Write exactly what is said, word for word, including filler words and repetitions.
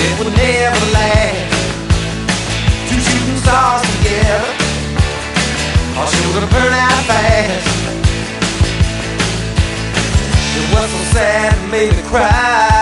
it would never last. Two shooting stars together, all sure to burn out fast. It was so sad, it made me cry.